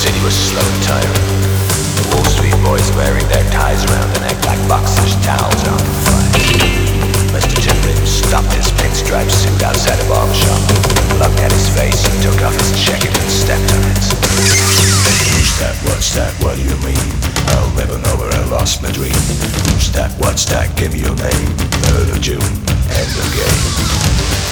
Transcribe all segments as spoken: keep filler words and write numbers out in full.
city was slow and tiring. The Wall Street boys wearing their ties around their neck like boxers' towels around the flies. Mister Timlin stopped his pinstripe suit outside a barber shop, looked at his face and took off his jacket and stepped on it. Who's that? What's that? What do you mean? I'll never know where I lost my dream. Who's that? What's that? Give me your name. Third of June, end of game.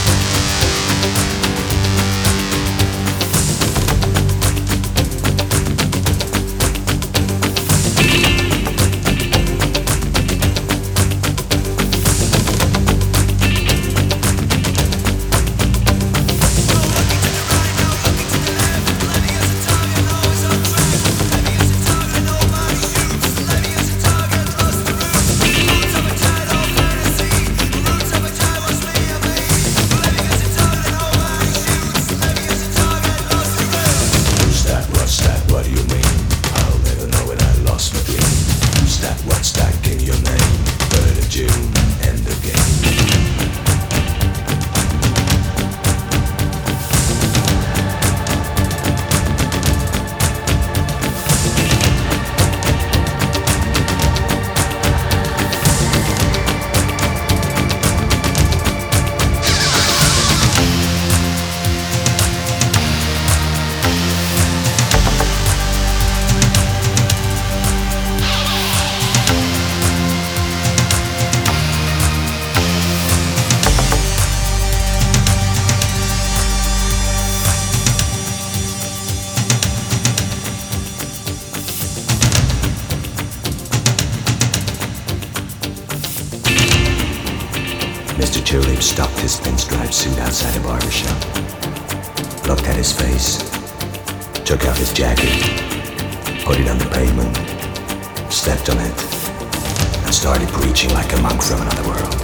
Mister Tulip stopped his pinstripe suit outside a barber shop, looked at his face, took off his jacket, put it on the pavement, stepped on it, and started preaching like a monk from another world.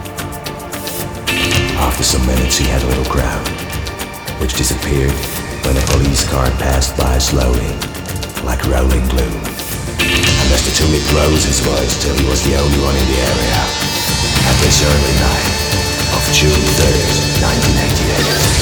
After some minutes he had a little crowd, which disappeared when a police car passed by slowly, like rolling gloom. And Mister Tulip rose his voice till he was the only one in the area. At this early night of June third, nineteen eighty-eight.